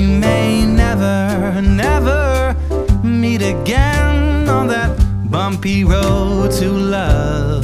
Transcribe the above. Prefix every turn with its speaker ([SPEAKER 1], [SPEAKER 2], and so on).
[SPEAKER 1] we may never, never meet again on that bumpy road to love.